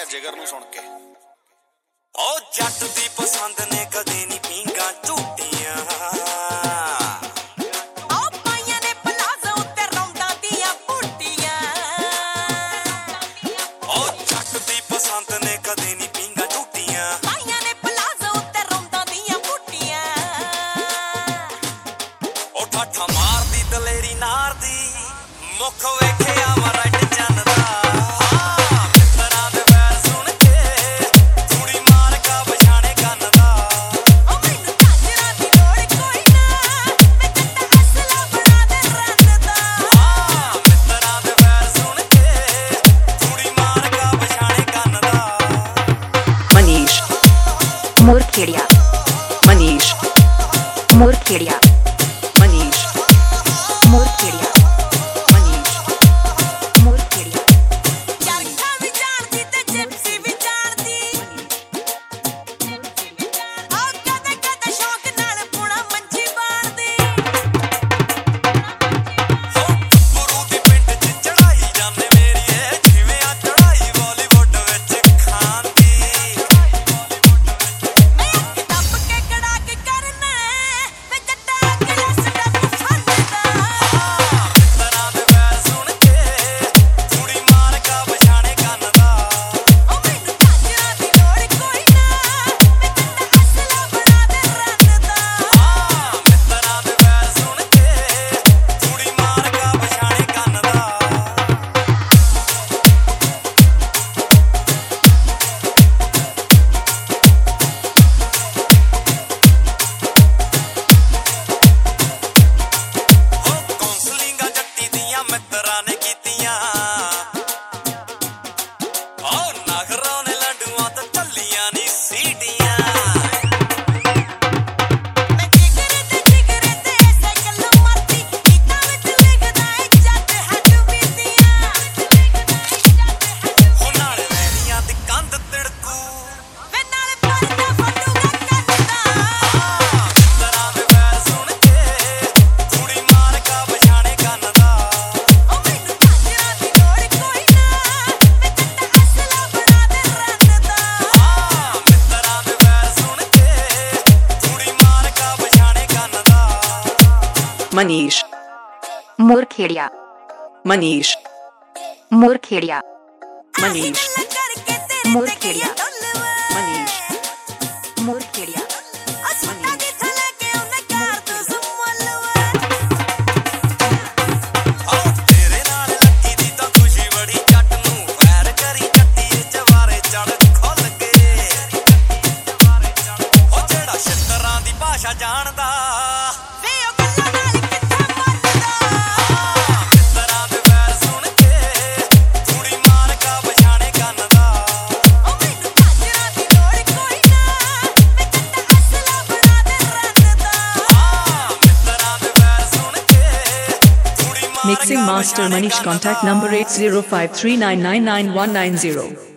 ਗਿਆ ਜਿਗਰ ਨੂੰ ਸੁਣ ਕੇ। ਓ ਜੱਟ ਦੀ ਪਸੰਦ ਨੇ ਕਦੇ ਨਹੀਂ ਪੀਂਗਾ ਝੂਟੀਆਂ, ਓ ਪਾਈਆਂ ਨੇ ਪਲਾਜ਼ੋ ਉੱਤੇ ਰੌਂਦਾਂ ਦੀਆਂ ਬੂਟੀਆਂ। ਓ ਜੱਟ ਦੀ ਪਸੰਦ ਨੇ ਕਦੇ ਨਹੀਂ ਪੀਂਗਾ ਝੂਟੀਆਂ, ਪਾਈਆਂ ਨੇ ਪਲਾਜ਼ੋ ਉੱਤੇ ਰੌਂਦਾਂ ਦੀਆਂ ਬੂਟੀਆਂ। ਓ ਠਾਠਾ ਮਾਰਦੀ ਦਲੇਰੀ ਨਾਰ ਦੀ ਮੁੱਖ ਵੇਖਿਆ ਵਾ ਰੈਡ ਚੰਨ ਦਾ। Murkhedya, Manish Murkhedya, Manish Murkhedya, Manish Murkhedya। ਚਰਖਾ ਵੀ ਜਾਣਦੀ ਤੇ ਜਿਪਸੀ ਵੀ ਜਾਣਦੀ, ਓ ਕਦੇ ਕਦੇ ਸ਼ੌਕ ਨਾਲ ਪੁਣਾ ਮੰਜੀ ਬਾਣਦੀ। ਗੁਰੂ ਦੀ ਪਿੰਡ 'ਚ ਚੜਾਈ ਜਾਂਦੇ ਮੇਰੀਏ ਜਿਵੇਂ ਆ ਚੜਾਈ ਬਾਲੀਵੁੱਡ ਵਿੱਚ ਖਾਂਦੀ। ਮਿੱਤਰਾਂ ਨੇ ਕੀਤੀਆਂ ਓ ਨਖਰਾਂ ਨੇ ਲੰਡੂਆਂ ਤੇ ਚੱਲੀਆਂ ਨੀ ਸੀਟੀਆਂ। ਮੈਂ ਜਿਗਰੇ ਤੇ ਸਾਈਕਲ ਮਾਰਦੀ, ਗੀਤਾਂ ਵਿੱਚ ਲਿਖਦਾ ਏ ਜੱਟ ਹੱਡ ਬੀਤੀਆਂ। ਹੁਣ ਨਾਲੇ ਵੈਰੀਆਂ ਦੀ ਕੰਧ ਤਿੜਕੂ ਵੇ ਨਾਲੇ ਪਰਦਾ ਫਟੂਗਾ ਕੰਨ ਦਾ। ਮਿੱਤਰਾਂ ਦੇ ਵੈਰ ਸੁਣ ਕੇ ਕੁੜੀ ਮਾਰ ਕਾ ਪਛਾਣੇ ਕੰਨ ਦਾ। Manish Murkhedya, Manish Murkhedya, Manish Murkhedya, Manish Murkhedya। ਤੇਰੇ ਨਾਲ ਲੱਗੀ ਦੀ ਤਾਂ ਖੁਸ਼ੀ ਬੜੀ ਜੱਟ ਨੂੰ ਫੈਰ ਕਰੀ ਜੱਟੀਏ ਜਵਾਰੇ ਚੜ ਖੁੱਲ ਕੇ। ਉਹ ਜਿਹੜਾ ਛਿੱਤਰਾਂ ਦੀ ਭਾਸ਼ਾ ਜਾਣਦਾ ਮਿੱਤਰਾਂ ਦੇ ਵੈਰ ਸੁਣ ਕੇ ਕੁੜੀ ਮਾਰ ਕਾ ਪਛਾਣੇ ਕੰਨ ਦਾ। ਮਿੱਤਰਾਂ ਦੇ ਵੈਰ ਸੁਣ ਕੇ ਕੁੜੀ ਮਾਰ Mixing Master Manish, contact number 8053999190।